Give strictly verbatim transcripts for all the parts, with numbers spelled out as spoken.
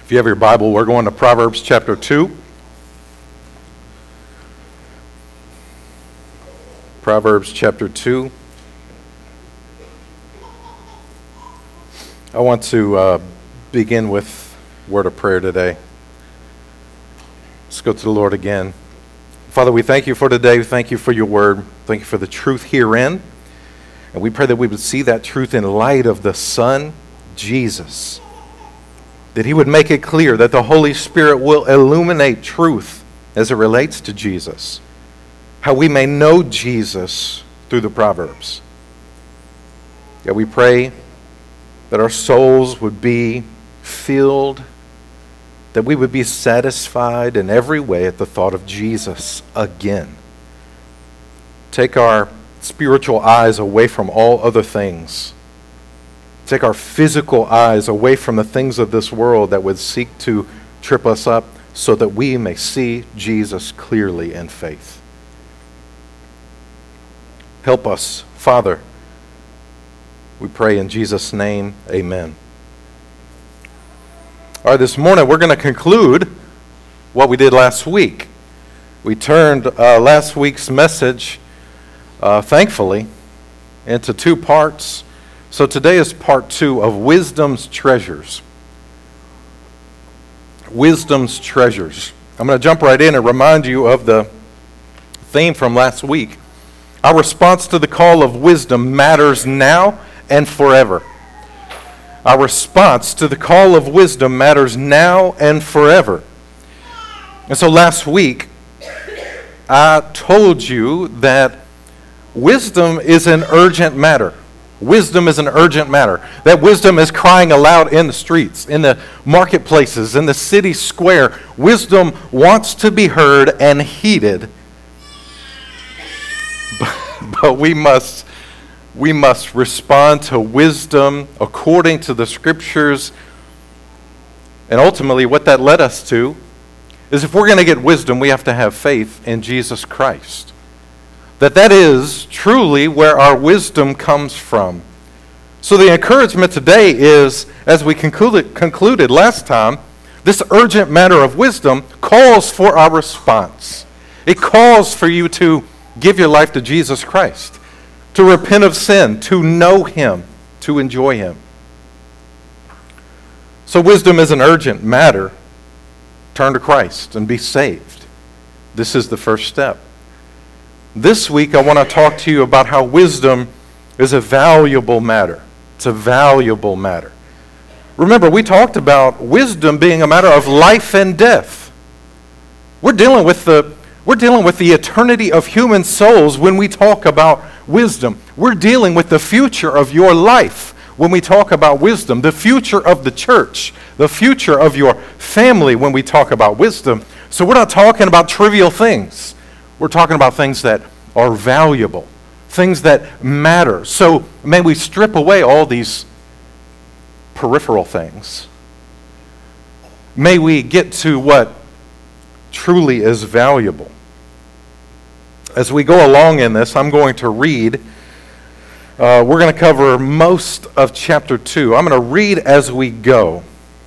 If you have your Bible, we're going to Proverbs chapter two. Proverbs chapter two. I want to uh, begin with a word of prayer today. Let's go to the Lord again. Father, we thank you for today. We thank you for your word. Thank you for the truth herein. And we pray that we would see that truth in light of the Son, Jesus. That he would make it clear that the Holy Spirit will illuminate truth as it relates to Jesus. How we may know Jesus through the Proverbs. Yeah, we pray that our souls would be filled, that we would be satisfied in every way at the thought of Jesus again. Take our spiritual eyes away from all other things. Take our physical eyes away from the things of this world that would seek to trip us up so that we may see Jesus clearly in faith. Help us, Father. We pray in Jesus' name, amen. All right, this morning we're going to conclude what we did last week. We turned uh, last week's message, uh, thankfully, into two parts. So today is part two of Wisdom's Treasures. Wisdom's Treasures. I'm going to jump right in and remind you of the theme from last week. Our response to the call of wisdom matters now and forever. Our response to the call of wisdom matters now and forever. And so last week, I told you that wisdom is an urgent matter. Wisdom is an urgent matter. That wisdom is crying aloud in the streets, in the marketplaces, in the city square. Wisdom wants to be heard and heeded. But, but we must, we must respond to wisdom according to the Scriptures. And ultimately, what that led us to is if we're going to get wisdom, we have to have faith in Jesus Christ. That that is truly where our wisdom comes from. So the encouragement today is, as we concluded, concluded last time, this urgent matter of wisdom calls for our response. It calls for you to give your life to Jesus Christ, to repent of sin, to know him, to enjoy him. So wisdom is an urgent matter. Turn to Christ and be saved. This is the first step. This week, I want to talk to you about how wisdom is a valuable matter. It's a valuable matter. Remember, we talked about wisdom being a matter of life and death. We're dealing with the, we're dealing with the eternity of human souls when we talk about wisdom. We're dealing with the future of your life when we talk about wisdom, the future of the church, the future of your family when we talk about wisdom. So we're not talking about trivial things. We're talking about things that are valuable, things that matter. So may we strip away all these peripheral things. May we get to what truly is valuable. As we go along in this, I'm going to read. Uh, we're going to cover most of chapter two. I'm going to read as we go.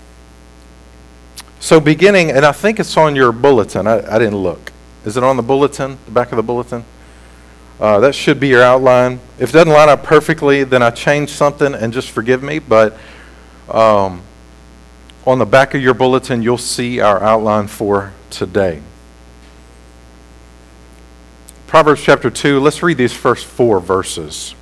So beginning, and I think it's on your bulletin. I, I didn't look. Is it on the bulletin, the back of the bulletin? Uh, that should be your outline. If it doesn't line up perfectly, then I changed something and just forgive me. But um, on the back of your bulletin, you'll see our outline for today. Proverbs chapter two, let's read these first four verses.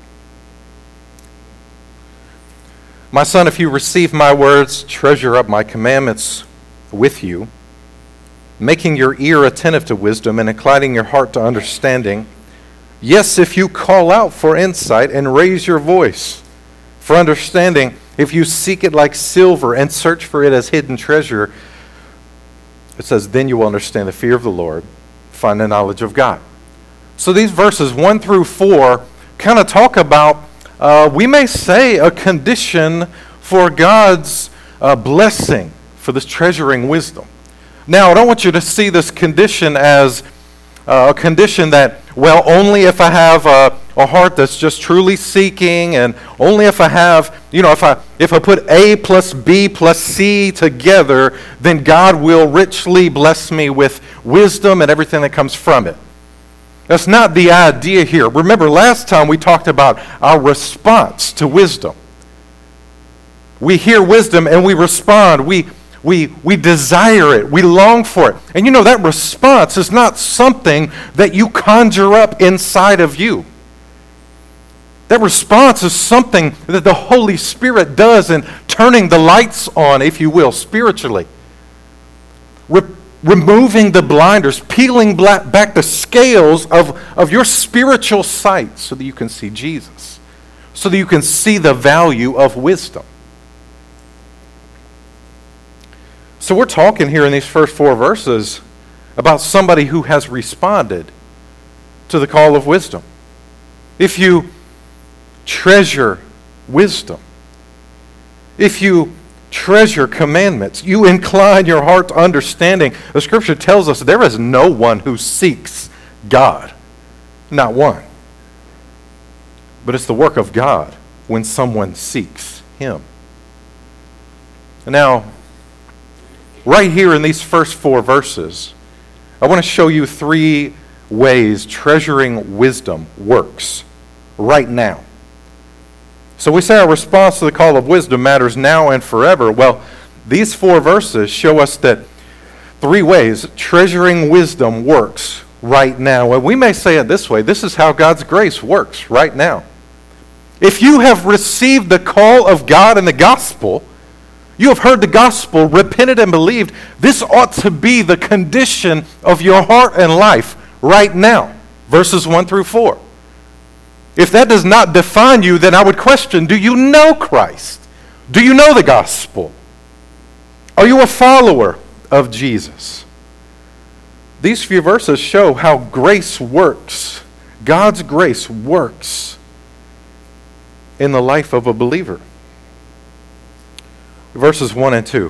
My son, if you receive my words, treasure up my commandments with you, making your ear attentive to wisdom and inclining your heart to understanding. Yes, if you call out for insight and raise your voice for understanding, if you seek it like silver and search for it as hidden treasure, it says, then you will understand the fear of the Lord, find the knowledge of God. So these verses one through four kind of talk about, uh, we may say, a condition for God's uh, blessing for this treasuring wisdom. Now, I don't want you to see this condition as uh, a condition that, well, only if I have uh, a heart that's just truly seeking, and only if I have, you know, if I if I put A plus B plus C together, then God will richly bless me with wisdom and everything that comes from it. That's not the idea here. Remember, last time we talked about our response to wisdom. We hear wisdom and we respond. We We, we desire it. We long for it. And you know, that response is not something that you conjure up inside of you. That response is something that the Holy Spirit does in turning the lights on, if you will, spiritually. Re- removing the blinders, peeling black, back the scales of, of your spiritual sight so that you can see Jesus, so that you can see the value of wisdom. So we're talking here in these first four verses about somebody who has responded to the call of wisdom. If you treasure wisdom, if you treasure commandments, you incline your heart to understanding. The Scripture tells us there is no one who seeks God. Not one. But it's the work of God when someone seeks Him. Now, right here in these first four verses, I want to show you three ways treasuring wisdom works right now. So we say our response to the call of wisdom matters now and forever. Well, these four verses show us that three ways treasuring wisdom works right now. And we may say it this way: this is how God's grace works right now. If you have received the call of God in the gospel, you have heard the gospel, repented and believed, this ought to be the condition of your heart and life right now. Verses one through four. If that does not define you, then I would question, do you know Christ? Do you know the gospel? Are you a follower of Jesus? These few verses show how grace works. God's grace works in the life of a believer. Verses one and two.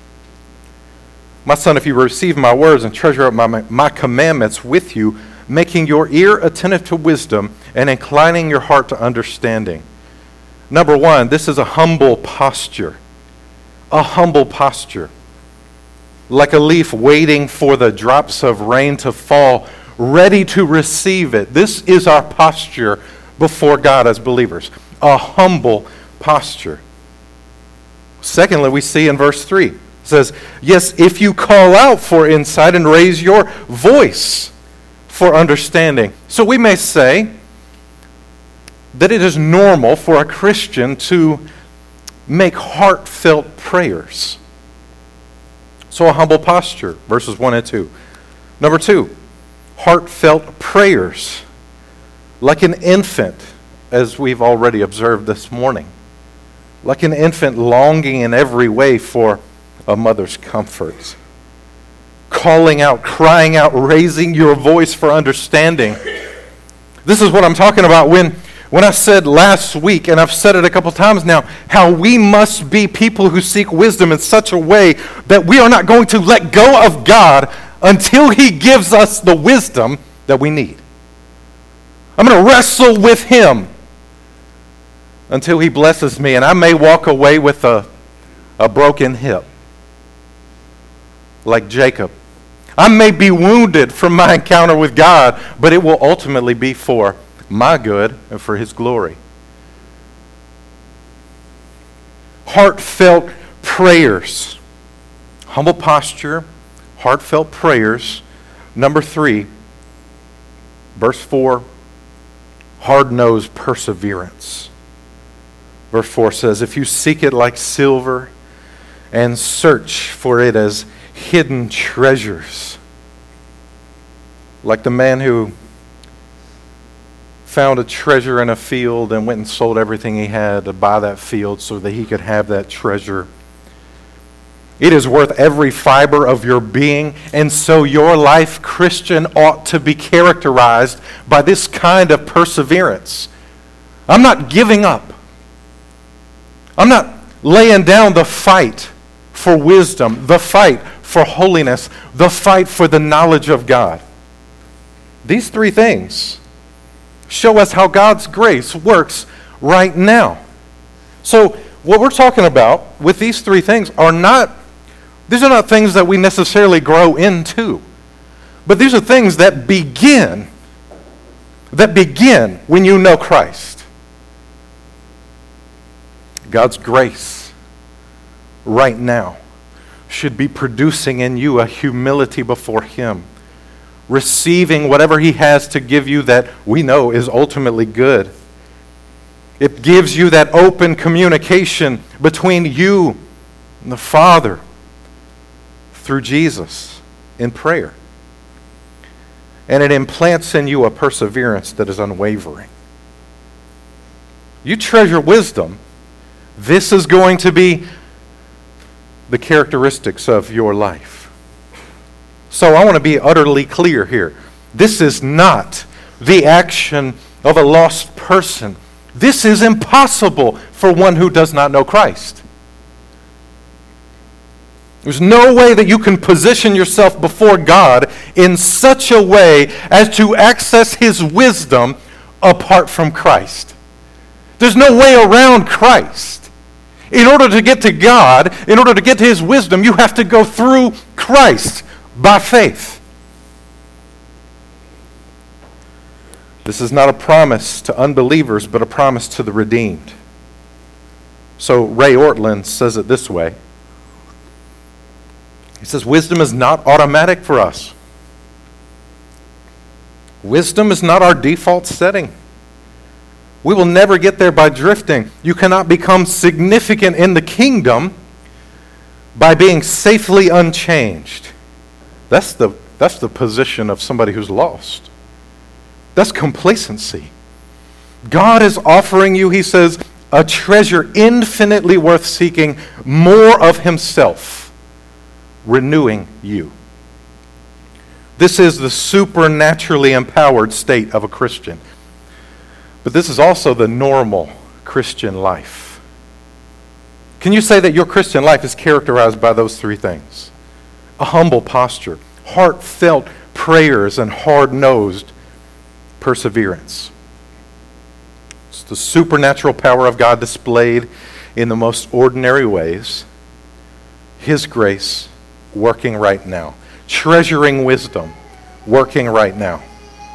My son, if you receive my words and treasure up my, my commandments with you, making your ear attentive to wisdom and inclining your heart to understanding. Number one, this is a humble posture. A humble posture. Like a leaf waiting for the drops of rain to fall, ready to receive it. This is our posture before God as believers. A humble posture. Secondly, we see in verse three, it says, yes, if you call out for insight and raise your voice for understanding. So we may say that it is normal for a Christian to make heartfelt prayers. So a humble posture, verses one and two. Number two, heartfelt prayers, like an infant, as we've already observed this morning. Like an infant longing in every way for a mother's comfort. Calling out, crying out, raising your voice for understanding. This is what I'm talking about when, when I said last week, and I've said it a couple times now, how we must be people who seek wisdom in such a way that we are not going to let go of God until He gives us the wisdom that we need. I'm going to wrestle with Him until He blesses me, and I may walk away with a, a broken hip, like Jacob. I may be wounded from my encounter with God, but it will ultimately be for my good and for His glory. Heartfelt prayers. Humble posture, heartfelt prayers. Number three, verse four, hard-nosed perseverance. Verse four says, if you seek it like silver and search for it as hidden treasures. Like the man who found a treasure in a field and went and sold everything he had to buy that field so that he could have that treasure. It is worth every fiber of your being, and so your life, Christian, ought to be characterized by this kind of perseverance. I'm not giving up. I'm not laying down the fight for wisdom, the fight for holiness, the fight for the knowledge of God. These three things show us how God's grace works right now. So what we're talking about with these three things are not, these are not things that we necessarily grow into, but these are things that begin, that begin when you know Christ. God's grace right now should be producing in you a humility before Him, receiving whatever He has to give you that we know is ultimately good. It gives you that open communication between you and the Father through Jesus in prayer. And it implants in you a perseverance that is unwavering. You treasure wisdom. This is going to be the characteristics of your life. So I want to be utterly clear here. This is not the action of a lost person. This is impossible for one who does not know Christ. There's no way that you can position yourself before God in such a way as to access His wisdom apart from Christ. There's no way around Christ. In order to get to God, in order to get to His wisdom, you have to go through Christ by faith. This is not a promise to unbelievers, but a promise to the redeemed. So Ray Ortlund says it this way. He says, wisdom is not automatic for us. Wisdom is not our default setting. We will never get there by drifting. You cannot become significant in the kingdom by being safely unchanged. That's the, that's the position of somebody who's lost. That's complacency. God is offering you, He says, a treasure infinitely worth seeking, more of Himself, renewing you. This is the supernaturally empowered state of a Christian. But this is also the normal Christian life. Can you say that your Christian life is characterized by those three things? A humble posture, heartfelt prayers, and hard-nosed perseverance. It's the supernatural power of God displayed in the most ordinary ways. His grace working right now. Treasuring wisdom working right now.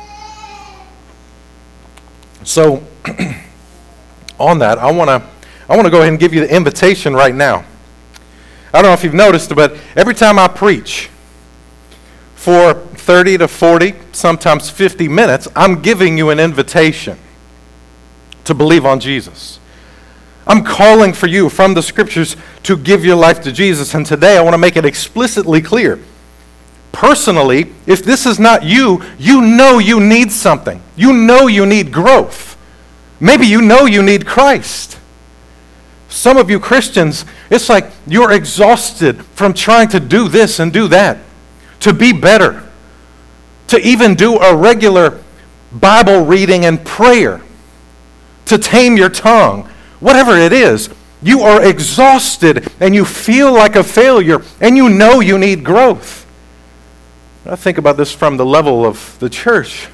So, on that, I want to I want to go ahead and give you the invitation right now. I don't know if you've noticed, but every time I preach for thirty to forty, sometimes fifty minutes, I'm giving you an invitation to believe on Jesus. I'm calling for you from the Scriptures to give your life to Jesus, and today I want to make it explicitly clear. Personally, if this is not you, you know you need something. You know you need growth. Maybe you know you need Christ. Some of you Christians, it's like you're exhausted from trying to do this and do that, to be better, to even do a regular Bible reading and prayer, to tame your tongue, whatever it is. You are exhausted and you feel like a failure and you know you need growth. I think about this from the level of the church.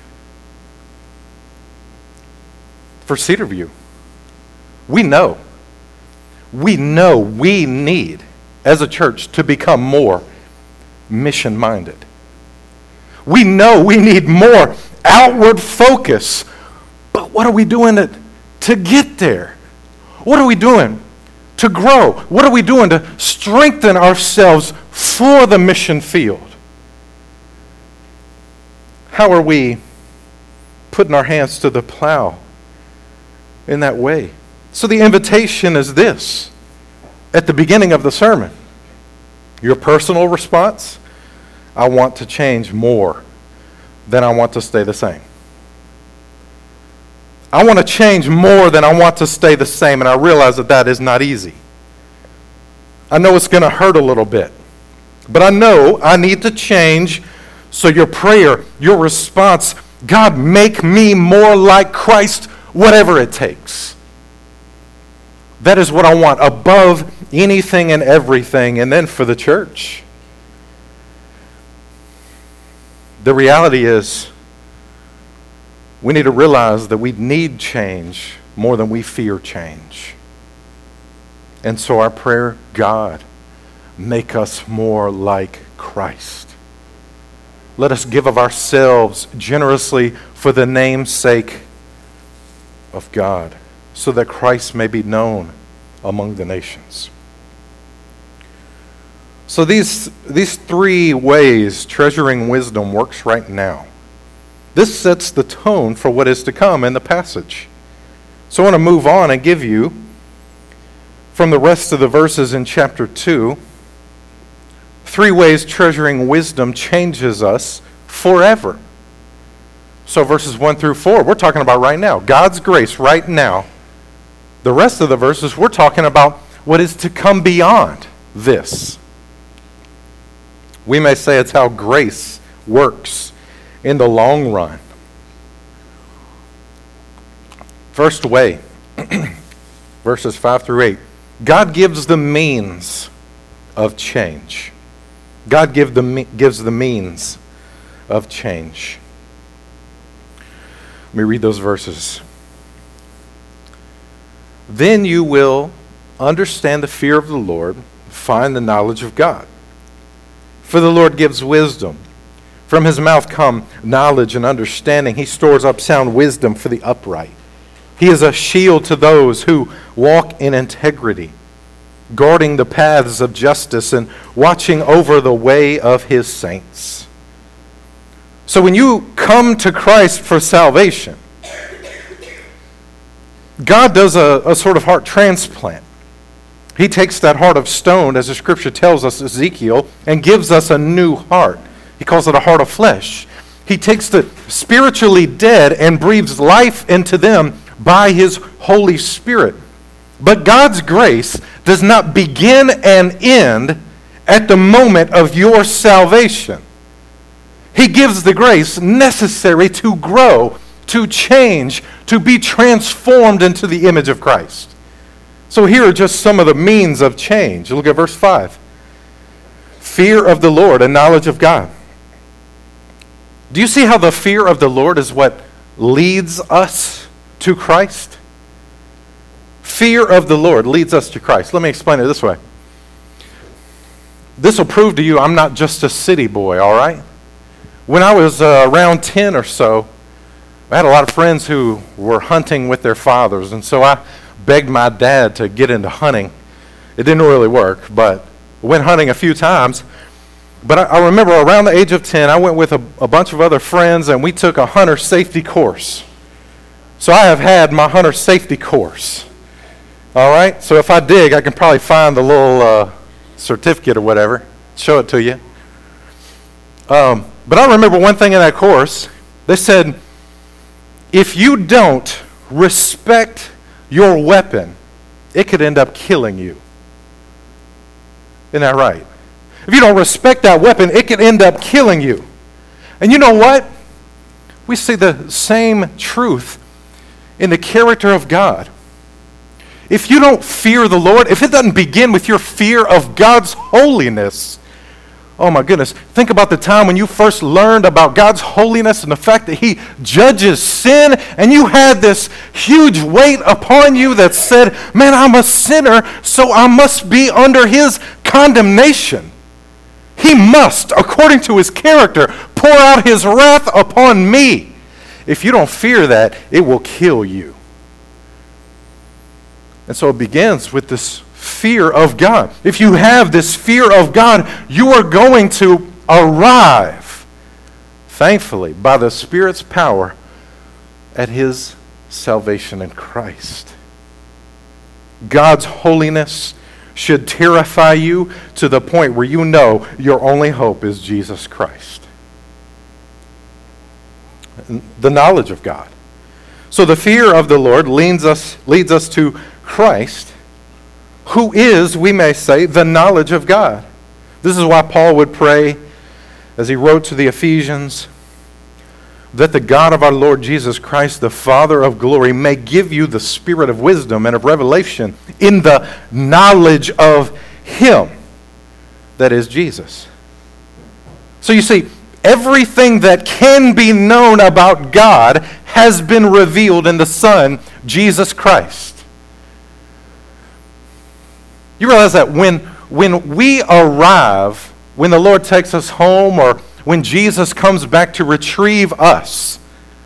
For Cedarview, we know, we know we need, as a church, to become more mission-minded. We know we need more outward focus, but what are we doing to, to get there? What are we doing to grow? What are we doing to strengthen ourselves for the mission field? How are we putting our hands to the plow in that way? So the invitation is this at the beginning of the sermon. Your personal response, I want to change more than I want to stay the same. I want to change more than I want to stay the same, and I realize that that is not easy. I know it's going to hurt a little bit, but I know I need to change. So your prayer, your response, God, make me more like Christ, whatever it takes. That is what I want above anything and everything. And then for the church, the reality is we need to realize that we need change more than we fear change. And so our prayer, God, make us more like Christ. Let us give of ourselves generously for the name's sake of God, so that Christ may be known among the nations. So these, these three ways treasuring wisdom works right now. This sets the tone for what is to come in the passage. So I want to move on and give you, from the rest of the verses in chapter two, three ways treasuring wisdom changes us forever. So verses one through four, we're talking about right now. God's grace right now. The rest of the verses, we're talking about what is to come beyond this. We may say it's how grace works in the long run. First way, verses five through eight. God gives the means of change. God give the, gives the means of change. Let me read those verses. Then you will understand the fear of the Lord, find the knowledge of God. For the Lord gives wisdom. From his mouth come knowledge and understanding. He stores up sound wisdom for the upright. He is a shield to those who walk in integrity, guarding the paths of justice and watching over the way of his saints. So when you come to Christ for salvation, God does a, a sort of heart transplant. He takes that heart of stone, as the scripture tells us, Ezekiel, and gives us a new heart. He calls it a heart of flesh. He takes the spiritually dead and breathes life into them by his Holy Spirit. But God's grace does not begin and end at the moment of your salvation. He gives the grace necessary to grow, to change, to be transformed into the image of Christ. So here are just some of the means of change. Look at verse five. Fear of the Lord and knowledge of God. Do you see how the fear of the Lord is what leads us to Christ? Fear of the Lord leads us to Christ. Let me explain it this way. This will prove to you I'm not just a city boy, all right? When I was uh, around ten or so, I had a lot of friends who were hunting with their fathers, and so I begged my dad to get into hunting. It didn't really work, but went hunting a few times. But I, I remember around the age of ten, I went with a, a bunch of other friends, and we took a hunter safety course. So I have had my hunter safety course. All right? So if I dig, I can probably find the little uh, certificate or whatever, show it to you. Um, but I remember one thing in that course. They said, if you don't respect your weapon, it could end up killing you. Isn't that right? If you don't respect that weapon, it could end up killing you. And you know what? We see the same truth in the character of God. If you don't fear the Lord, if it doesn't begin with your fear of God's holiness, oh my goodness, think about the time when you first learned about God's holiness and the fact that he judges sin, and you had this huge weight upon you that said, man, I'm a sinner, so I must be under his condemnation. He must, according to his character, pour out his wrath upon me. If you don't fear that, it will kill you. And so it begins with this fear of God. If you have this fear of God, you are going to arrive, thankfully, by the Spirit's power at his salvation in Christ. God's holiness should terrify you to the point where you know your only hope is Jesus Christ. The knowledge of God. So the fear of the Lord leads us, leads us to Christ, who is, we may say, the knowledge of God. This is why Paul would pray, as he wrote to the Ephesians, that the God of our Lord Jesus Christ, the Father of glory, may give you the spirit of wisdom and of revelation in the knowledge of him, that is Jesus. So you see, everything that can be known about God has been revealed in the Son, Jesus Christ. You realize that when, when we arrive, when the Lord takes us home, or when Jesus comes back to retrieve us,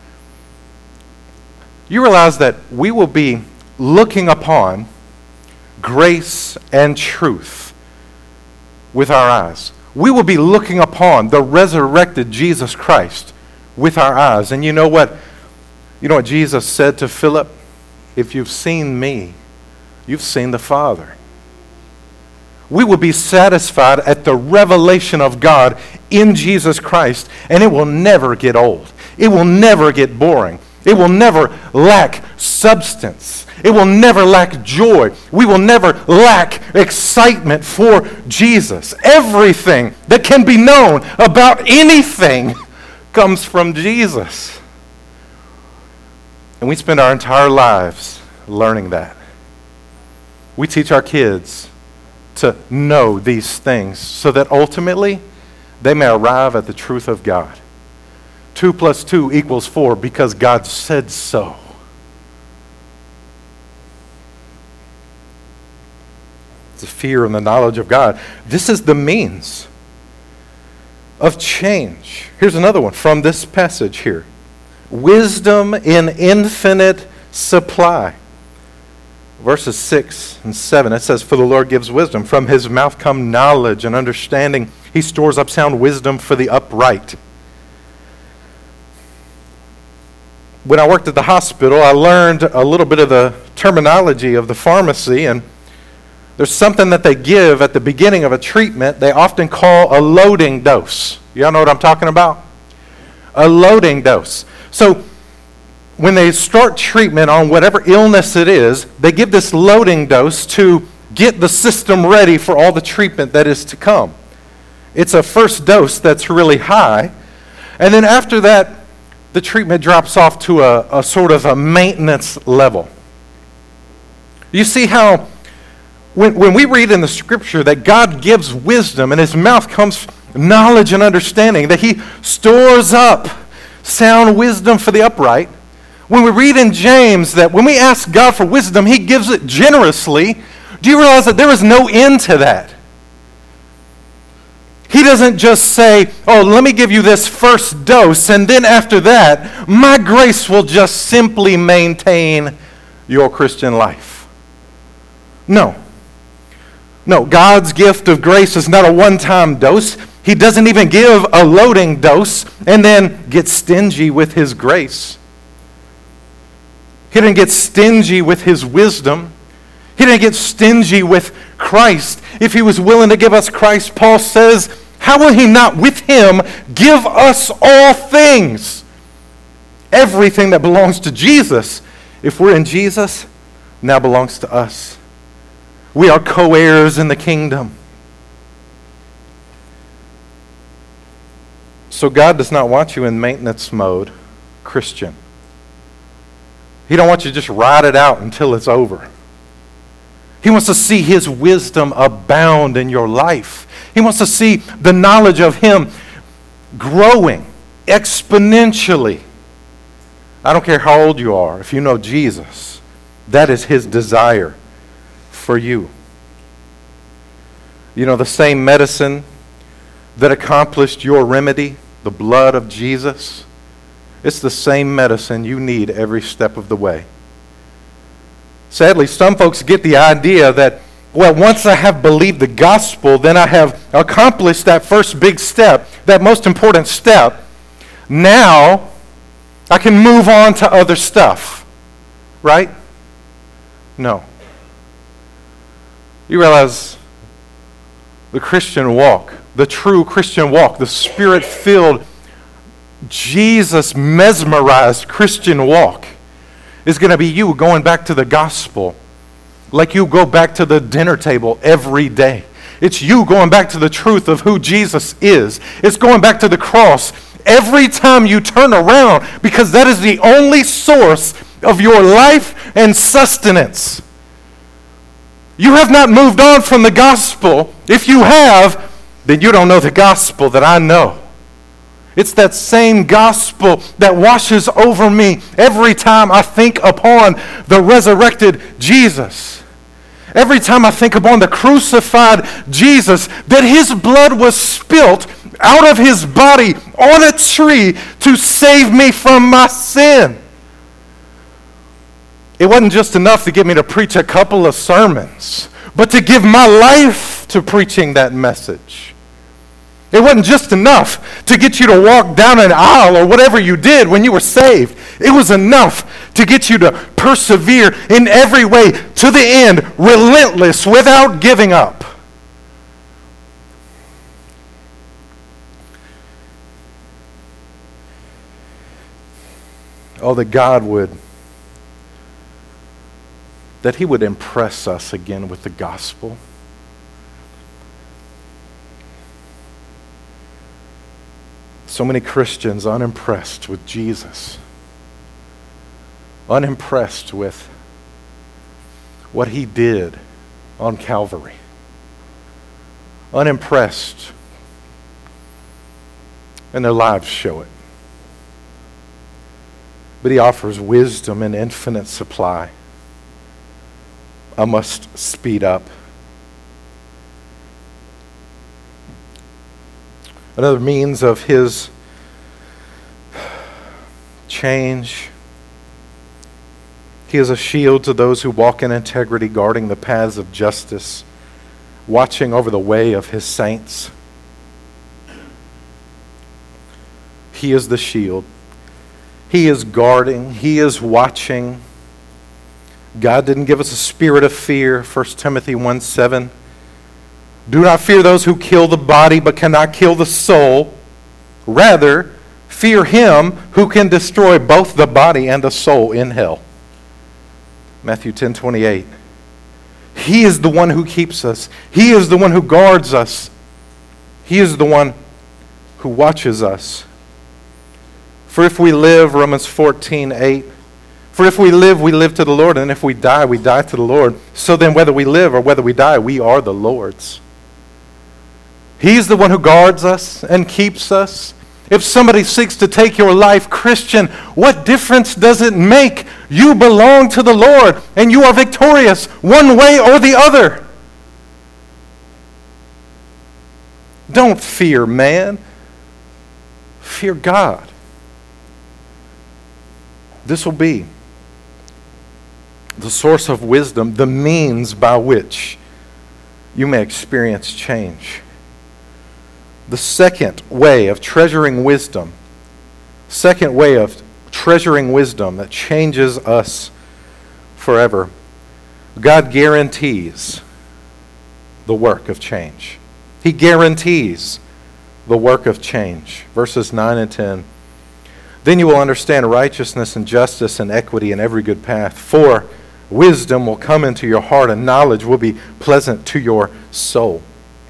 you realize that we will be looking upon grace and truth with our eyes. We will be looking upon the resurrected Jesus Christ with our eyes. And you know what? You know what Jesus said to Philip? If you've seen me, you've seen the Father. We will be satisfied at the revelation of God in Jesus Christ, and it will never get old. It will never get boring. It will never lack substance. It will never lack joy. We will never lack excitement for Jesus. Everything that can be known about anything comes from Jesus. And we spend our entire lives learning that. We teach our kids to know these things so that ultimately they may arrive at the truth of God. Two plus two equals four because God said so. The fear and the knowledge of God. This is the means of change. Here's another one from this passage here. Wisdom in infinite supply. Verses six and seven, it says, for the Lord gives wisdom. From his mouth come knowledge and understanding. He stores up sound wisdom for the upright. When I worked at the hospital, I learned a little bit of the terminology of the pharmacy, and there's something that they give at the beginning of a treatment they often call a loading dose. Y'all know what I'm talking about? A loading dose. So when they start treatment on whatever illness it is, they give this loading dose to get the system ready for all the treatment that is to come. It's a first dose that's really high, and then after that, the treatment drops off to a, a sort of a maintenance level. You see how when, when we read in the scripture that God gives wisdom and his mouth comes knowledge and understanding, that he stores up sound wisdom for the upright. When we read in James that when we ask God for wisdom, he gives it generously, do you realize that there is no end to that? He doesn't just say, oh, let me give you this first dose, and then after that, my grace will just simply maintain your Christian life. No. No, God's gift of grace is not a one-time dose. He doesn't even give a loading dose and then get stingy with his grace. He didn't get stingy with his wisdom. He didn't get stingy with Christ. If he was willing to give us Christ, Paul says, how will he not with him give us all things? Everything that belongs to Jesus, if we're in Jesus, now belongs to us. We are co-heirs in the kingdom. So God does not want you in maintenance mode, Christian. He don't want you to just ride it out until it's over. He wants to see his wisdom abound in your life. He wants to see the knowledge of him growing exponentially. I don't care how old you are. If you know Jesus, that is his desire for you. You know, the same medicine that accomplished your remedy, the blood of Jesus, it's the same medicine you need every step of the way. Sadly, some folks get the idea that, well, once I have believed the gospel, then I have accomplished that first big step, that most important step. Now, I can move on to other stuff. Right? No. You realize the Christian walk, the true Christian walk, the Spirit-filled, Jesus mesmerized Christian walk is going to be you going back to the gospel like you go back to the dinner table every day. It's you going back to the truth of who Jesus is. It's going back to the cross every time you turn around, because that is the only source of your life and sustenance. You have not moved on from the gospel. If you have, then you don't know the gospel that I know. It's that same gospel that washes over me every time I think upon the resurrected Jesus. Every time I think upon the crucified Jesus, that his blood was spilt out of his body on a tree to save me from my sin. It wasn't just enough to get me to preach a couple of sermons, but to give my life to preaching that message. It wasn't just enough to get you to walk down an aisle or whatever you did when you were saved. It was enough to get you to persevere in every way to the end, relentless, without giving up. Oh, that God would, that he would impress us again with the gospel. So many Christians unimpressed with Jesus, unimpressed with what he did on Calvary, unimpressed, and their lives show it. But he offers wisdom in infinite supply. I must speed up. Another means of his change. He is a shield to those who walk in integrity, guarding the paths of justice, watching over the way of his saints. He is the shield. He is guarding. He is watching. God didn't give us a spirit of fear, First Timothy one seven. Do not fear those who kill the body but cannot kill the soul. Rather, fear him who can destroy both the body and the soul in hell. Matthew ten twenty-eight. He is the one who keeps us. He is the one who guards us. He is the one who watches us. For if we live, Romans fourteen eight, for if we live, we live to the Lord, and if we die, we die to the Lord. So then whether we live or whether we die, we are the Lord's. He's the one who guards us and keeps us. If somebody seeks to take your life, Christian, what difference does it make? You belong to the Lord, and you are victorious one way or the other. Don't fear man. Fear God. This will be the source of wisdom, the means by which you may experience change. The second way of treasuring wisdom, second way of treasuring wisdom that changes us forever, God guarantees the work of change. He guarantees the work of change. Verses nine and ten. Then you will understand righteousness and justice and equity in every good path. For wisdom will come into your heart and knowledge will be pleasant to your soul.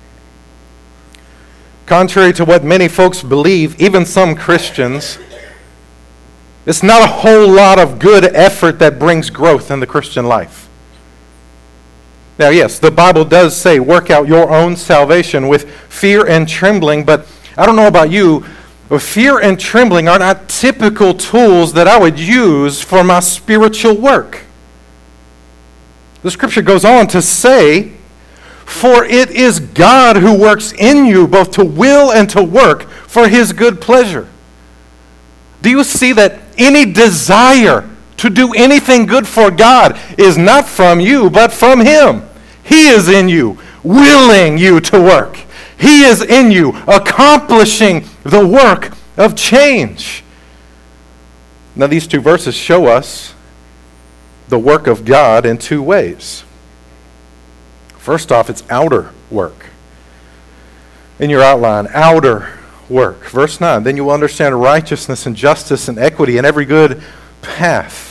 Contrary to what many folks believe, even some Christians, it's not a whole lot of good effort that brings growth in the Christian life. Now, yes, the Bible does say, work out your own salvation with fear and trembling, but I don't know about you, but fear and trembling are not typical tools that I would use for my spiritual work. The scripture goes on to say, for it is God who works in you both to will and to work for his good pleasure. Do you see that any desire to do anything good for God is not from you, but from him? He is in you, willing you to work. He is in you, accomplishing the work of change. Now, these two verses show us the work of God in two ways. First off, it's outer work. In your outline, outer work. Verse nine, then you will understand righteousness and justice and equity in every good path.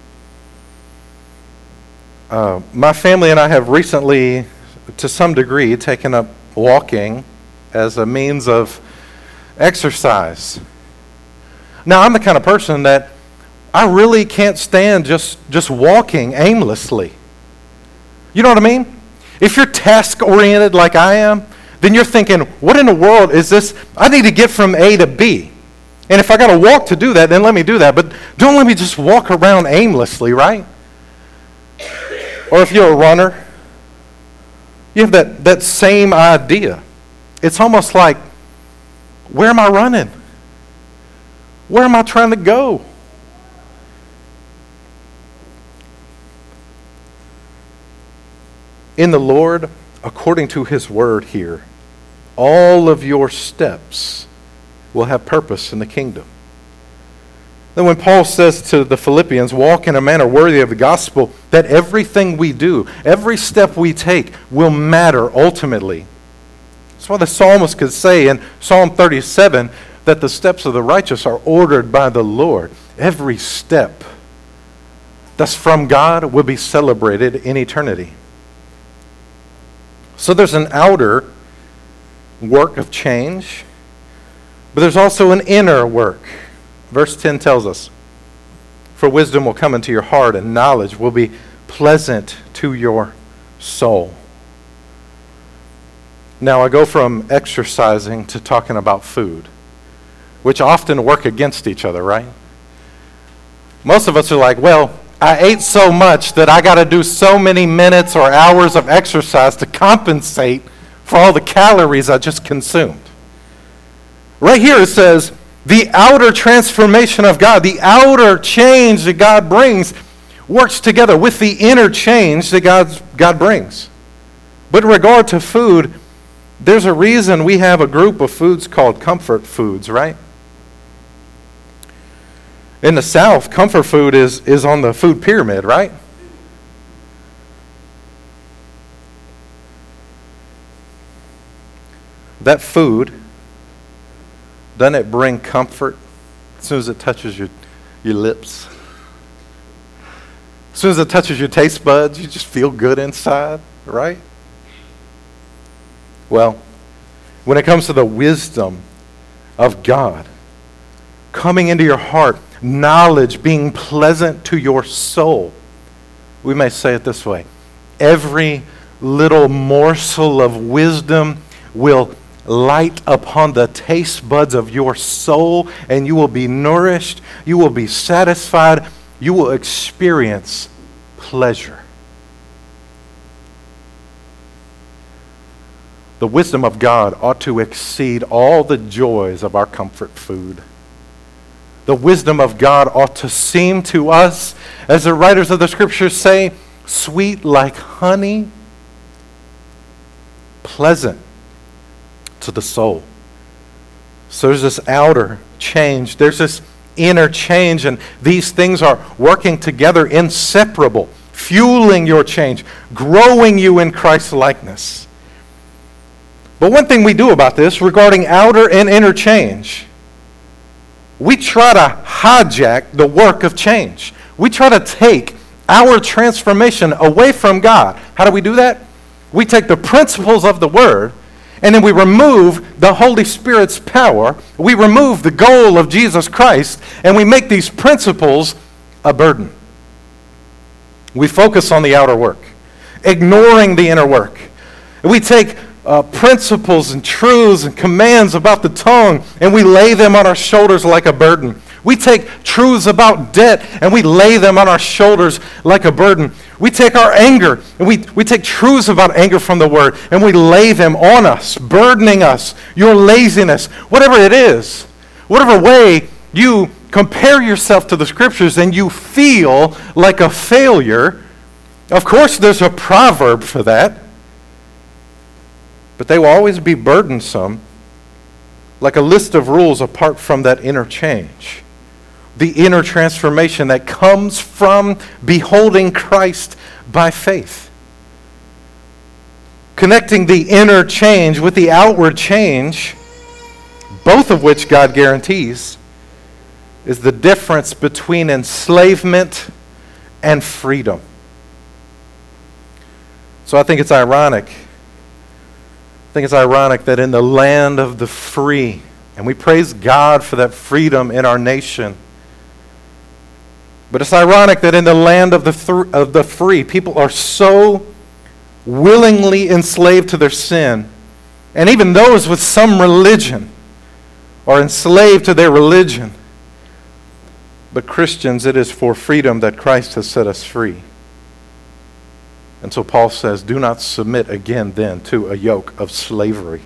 Uh, my family and I have recently, to some degree, taken up walking as a means of exercise. Now, I'm the kind of person that I really can't stand just, just walking aimlessly. You know what I mean? If you're task-oriented like I am, then you're thinking, what in the world is this? I need to get from A to B. And if I got to walk to do that, then let me do that. But don't let me just walk around aimlessly, right? Or if you're a runner, you have that, that same idea. It's almost like, where am I running? Where am I trying to go? In the Lord, according to his word here, all of your steps will have purpose in the kingdom. Then when Paul says to the Philippians, walk in a manner worthy of the gospel, that everything we do, every step we take will matter ultimately. That's why the psalmist could say in Psalm thirty-seven that the steps of the righteous are ordered by the Lord. Every step that's from God will be celebrated in eternity. So there's an outer work of change, but there's also an inner work. Verse ten tells us, for wisdom will come into your heart and knowledge will be pleasant to your soul. Now I go from exercising to talking about food, which often work against each other, right? Most of us are like, well, I ate so much that I got to do so many minutes or hours of exercise to compensate for all the calories I just consumed. Right here it says, the outer transformation of God, the outer change that God brings, works together with the inner change that God's, God brings. But in regard to food, there's a reason we have a group of foods called comfort foods, right? In the South, comfort food is, is on the food pyramid, right? That food, doesn't it bring comfort as soon as it touches your, your lips? As soon as it touches your taste buds, you just feel good inside, right? Well, when it comes to the wisdom of God coming into your heart, knowledge being pleasant to your soul, we may say it this way: every little morsel of wisdom will light upon the taste buds of your soul, and you will be nourished, you will be satisfied, you will experience pleasure. The wisdom of God ought to exceed all the joys of our comfort food. The wisdom of God ought to seem to us, as the writers of the scriptures say, sweet like honey, pleasant to the soul. So there's this outer change, there's this inner change, and these things are working together, inseparable, fueling your change, growing you in Christ's likeness. But one thing we do about this regarding outer and inner change, we try to hijack the work of change. We try to take our transformation away from God. How do we do that? We take the principles of the Word, and then we remove the Holy Spirit's power. We remove the goal of Jesus Christ, and we make these principles a burden. We focus on the outer work, ignoring the inner work. We take uh, principles and truths and commands about the tongue, and we lay them on our shoulders like a burden. We take truths about debt, and we lay them on our shoulders like a burden. We take our anger, and we, we take truths about anger from the Word, and we lay them on us, burdening us, your laziness, whatever it is, whatever way you compare yourself to the Scriptures and you feel like a failure. Of course, there's a proverb for that, but they will always be burdensome, like a list of rules apart from that inner change. The inner transformation that comes from beholding Christ by faith. Connecting the inner change with the outward change, both of which God guarantees, is the difference between enslavement and freedom. So I think it's ironic. I think it's ironic that in the land of the free, and we praise God for that freedom in our nation, but it's ironic that in the land of the, th- of the free, people are so willingly enslaved to their sin, and even those with some religion are enslaved to their religion. But Christians, it is for freedom that Christ has set us free. And so Paul says, do not submit again then to a yoke of slavery.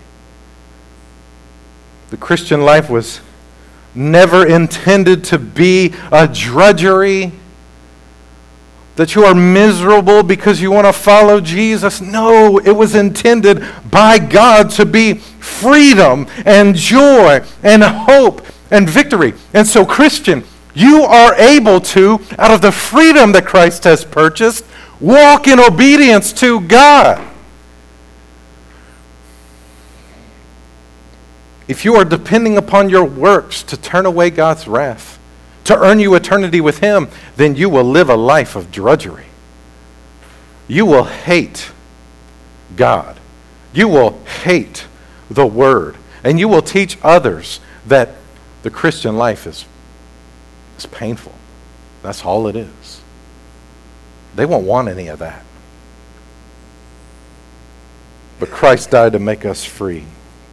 The Christian life was never intended to be a drudgery, that you are miserable because you want to follow Jesus. No, it was intended by God to be freedom and joy and hope and victory. And so, Christian, you are able to, out of the freedom that Christ has purchased, walk in obedience to God. If you are depending upon your works to turn away God's wrath, to earn you eternity with Him, then you will live a life of drudgery. You will hate God. You will hate the Word. And you will teach others that the Christian life is, is painful. That's all it is. They won't want any of that. But Christ died to make us free.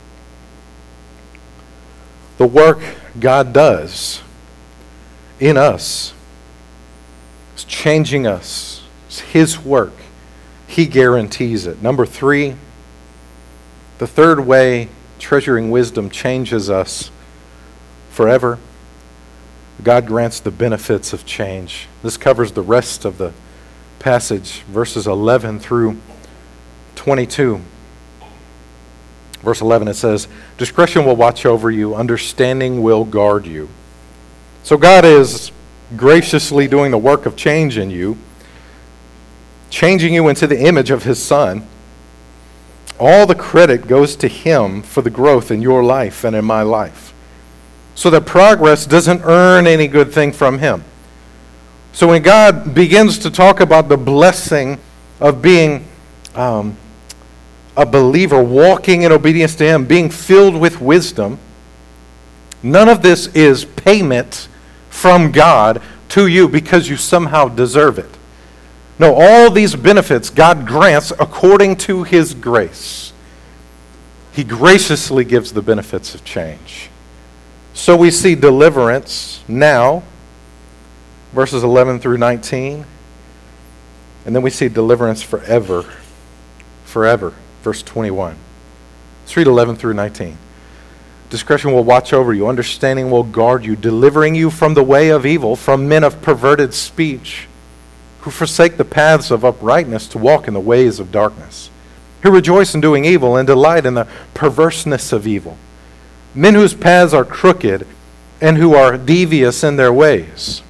The work God does in us is changing us. It's His work. He guarantees it. Number three, the third way treasuring wisdom changes us forever. God grants the benefits of change. This covers the rest of the passage, verses eleven through twenty-two. Verse eleven, it says, discretion will watch over you, understanding will guard you. So God is graciously doing the work of change in you, changing you into the image of His Son. All the credit goes to Him for the growth in your life and in my life. So that progress doesn't earn any good thing from Him. So when God begins to talk about the blessing of being um, a believer, walking in obedience to Him, being filled with wisdom, none of this is payment from God to you because you somehow deserve it. No, all these benefits God grants according to His grace. He graciously gives the benefits of change. So we see deliverance now, verses eleven through nineteen, and then we see deliverance forever, forever, verse twenty-one. Let's read eleven through nineteen. Discretion will watch over you, understanding will guard you, delivering you from the way of evil, from men of perverted speech, who forsake the paths of uprightness to walk in the ways of darkness, who rejoice in doing evil and delight in the perverseness of evil, men whose paths are crooked and who are devious in their ways.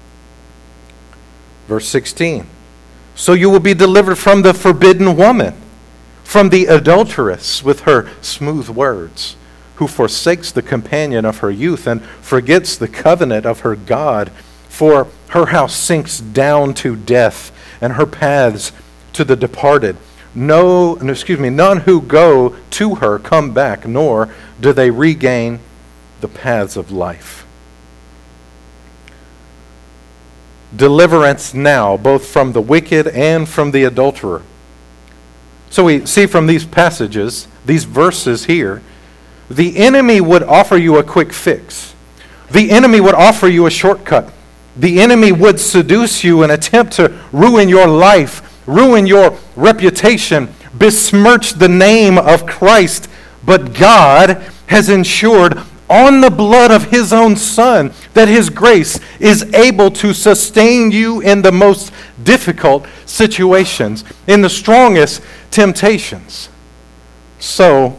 Verse sixteen, so you will be delivered from the forbidden woman, from the adulteress with her smooth words, who forsakes the companion of her youth and forgets the covenant of her God. For her house sinks down to death, and her paths to the departed. No, no, excuse me, none who go to her come back, nor do they regain the paths of life. Deliverance now, both from the wicked and from the adulterer. So we see from these passages, these verses here, the enemy would offer you a quick fix. The enemy would offer you a shortcut. The enemy would seduce you and attempt to ruin your life, ruin your reputation, besmirch the name of Christ. But God has ensured on the blood of His own Son that His grace is able to sustain you in the most difficult situations, in the strongest temptations. So,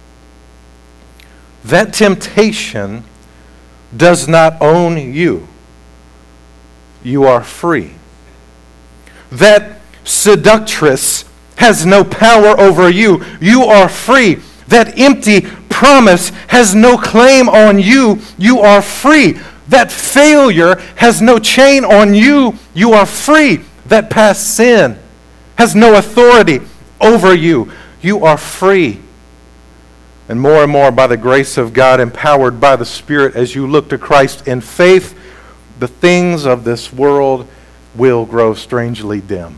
that temptation does not own you. You are free. That seductress has no power over you. You are free. That empty promise has no claim on you. You are free. That failure has no chain on you. You are free. That past sin has no authority over you. You are free. And more and more by the grace of God, empowered by the Spirit, as you look to Christ in faith, the things of this world will grow strangely dim.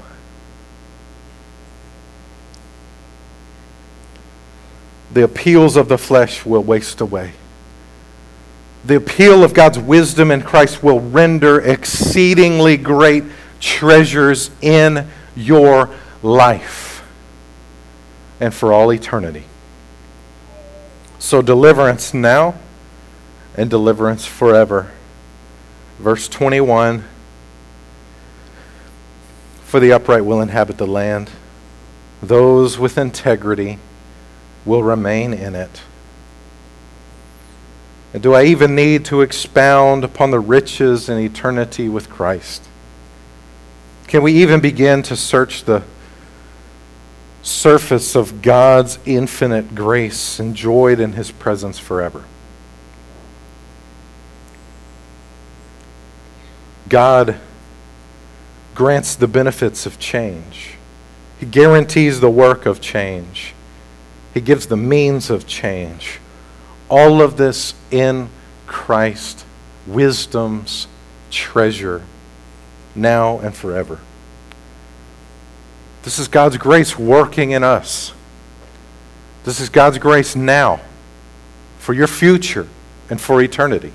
The appeals of the flesh will waste away. The appeal of God's wisdom in Christ will render exceedingly great treasures in your life and for all eternity. So deliverance now and deliverance forever. Verse twenty-one, for the upright will inhabit the land. Those with integrity will remain in it. And do I even need to expound upon the riches and eternity with Christ? Can we even begin to search the surface of God's infinite grace enjoyed in His presence forever? God grants the benefits of change. He guarantees the work of change. He gives the means of change. All of this in Christ, wisdom's treasure, now and forever. This is God's grace working in us. This is God's grace now for your future and for eternity.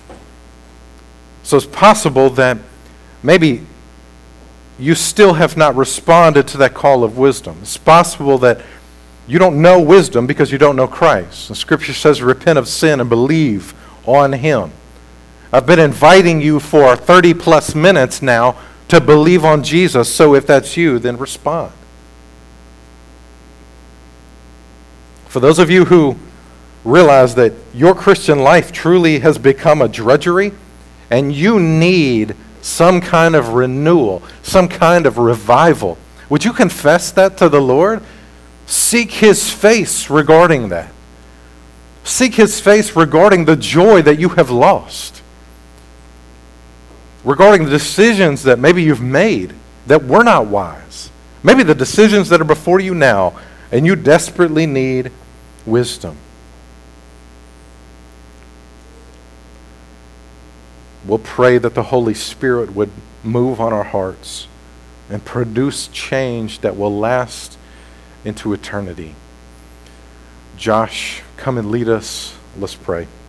So it's possible that maybe you still have not responded to that call of wisdom. It's possible that you don't know wisdom because you don't know Christ. The Scripture says, repent of sin and believe on Him. I've been inviting you for thirty plus minutes now to believe on Jesus, so if that's you, then respond. For those of you who realize that your Christian life truly has become a drudgery, and you need some kind of renewal, some kind of revival, would you confess that to the Lord? Seek His face regarding that. Seek His face regarding the joy that you have lost. Regarding the decisions that maybe you've made that were not wise. Maybe the decisions that are before you now, and you desperately need wisdom. We'll pray that the Holy Spirit would move on our hearts and produce change that will last into eternity. Josh, come and lead us. Let's pray.